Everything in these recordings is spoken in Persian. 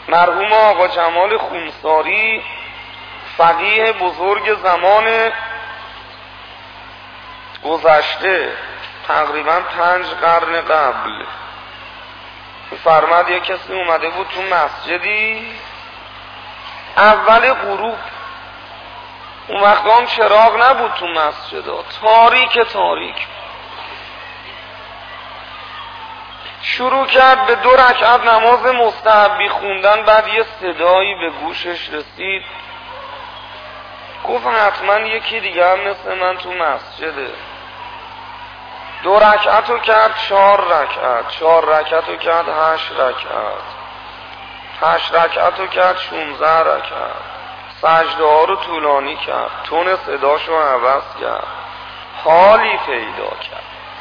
مرحوم آقا جمال خونساری، فقیه بزرگ زمان گذشته، تقریبا 5 قرن قبل، فرمد یک کسی اومده بود تو مسجدی اول غروب، اون وقت هم چراغ نبود تو مسجدها، تاریک تاریک، شروع کرد به 2 رکعت نماز مستحبی خوندن. بعد یه صدایی به گوشش رسید، گفت حتما یکی دیگه هم مثل من تو مسجده. 2 رکعت رو کرد 4 رکعت، 4 رکعت رو کرد 8 رکعت، 8 رکعت رو کرد 16 رکعت، سجده ها رو طولانی کرد، تون صداش رو عوض کرد، حالی پیدا کرد.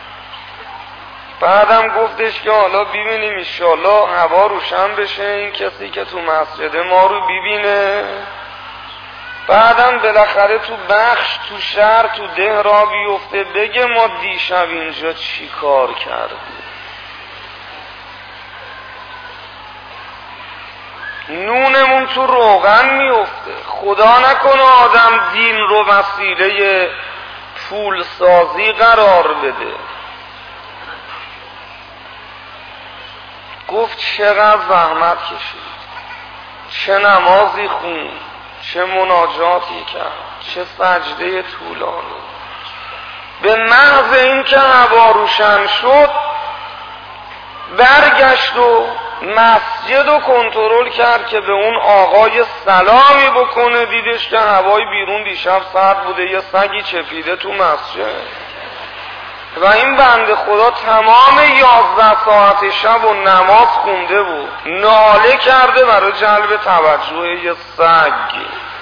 بعدم گفتش که حالا ببینیم انشالله هوا روشن بشه، این کسی که تو مسجد ما رو ببینه. بعدم بالاخره تو بخش، تو شهر، تو ده را بیفته، بگه ما دیشب اینجا چی کار کردیم. نونمون تو روغن میفته. خدا نکنه آدم دین رو وسیله پول سازی قرار بده. گفت چقدر زحمت کشید، چه نمازی خوند، چه مناجاتی کرد، چه سجده طولانی. به محض این که هوا روشن شد برگشت و مسجد رو کنترل کرد که به اون آقای سلامی بکنه. دیدش که هوای بیرون دیشب سرد بوده، یه سگی چپیده تو مسجد و این بنده خدا تمام 11 ساعت شب و نماز خونده بود، ناله کرده برای جلب توجه یه سگ.